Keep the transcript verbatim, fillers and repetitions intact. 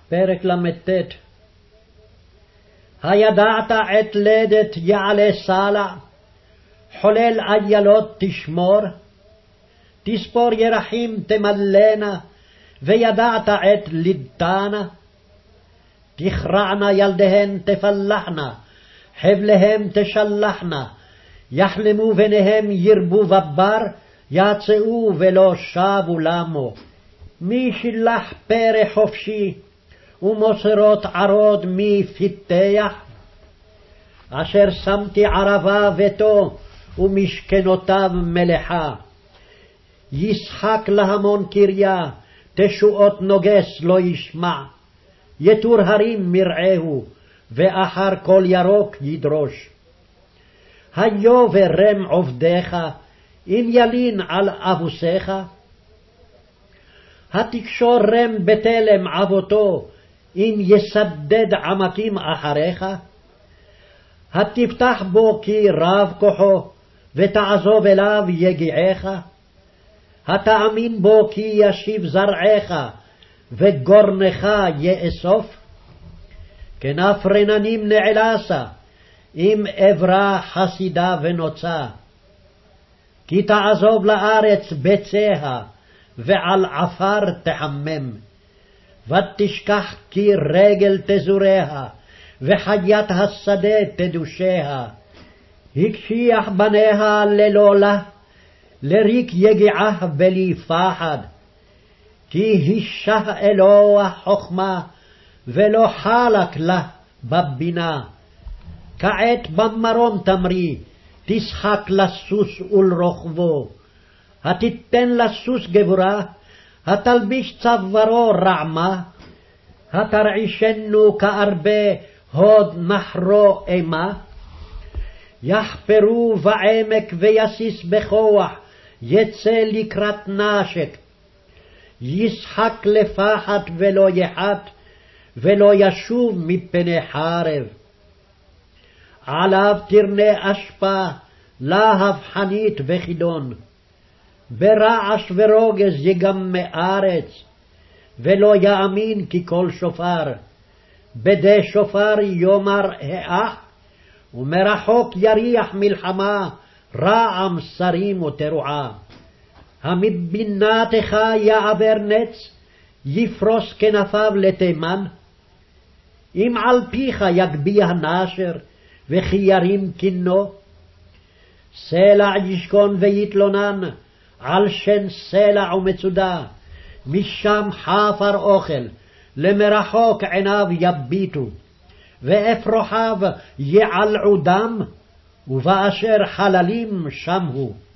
פרק למ"ט. הידעת עת לדת יעלה סלע, חולל איילות תשמור, תספור ירחים תמלאנה, וידעת עת לידתנה. תכרענה ילדיהן תפלחנה, חבליהם תשלחנה, יחלמו ביניהם ירבו בבר, יצאו ולא שבו למו. מי שילח פרא חופשי, ומוסרות ערוד מי פיתח? אשר שמתי ערבה ביתו, ומשכנותיו מלאכה. ישחק להמון קריה, תשועות נוגס לא ישמע. יתור הרים מרעהו, ואחר כל ירוק ידרוש. היו ורם עובדיך, אם ילין על אבוסיך. התקשור רם בתלם עבותו, אם יסדד עמקים אחריך. התפתח בו כי רב כוחו, ותעזוב אליו יגיעך. התאמין בו כי ישיב זרעך, וגורנך יאסוף. כנף רננים נעלסה, אם אברה חסידה ונוצה. כי תעזוב לארץ ביציה, ועל עפר תחמם. ותשכח כי רגל תזוריה, וחיית השדה תדושיה. הקשיח בניה ללא לה, לריק יגיעה בלי פחד. כי הישה אלוה חכמה, ולא חלק לה בבינה. כעת במרום תמרי, תשחק לסוס ולרוכבו. התיתן לסוס גבורה, התלביש צווארו רעמה. התרעישנו כארבה, הוד נחרו אימה. יחפרו בעמק ויסיס בכוח, יצא לקראת נשק. ישחק לפחד ולא יחת, ולא ישוב מפני חרב. עליו תרנה אשפה, להב חנית וחידון. ברעש ורוגז יגמה ארץ, ולא יאמין כי כל שופר. בדי שופר יאמר האח, ומרחוק יריח מלחמה, רעם שרים ותרועה. המבינתך יעבר נץ, יפרוס כנפיו לתימן. אם על פיך יגביה נשר, וכי ירים כינו. סלע ישכון ויתלונן, על שן סלע ומצודה. משם חפר אוכל, למרחוק עיניו יביטו. ואפרוחיו יעלעו דם, ובאשר חללים שם הוא.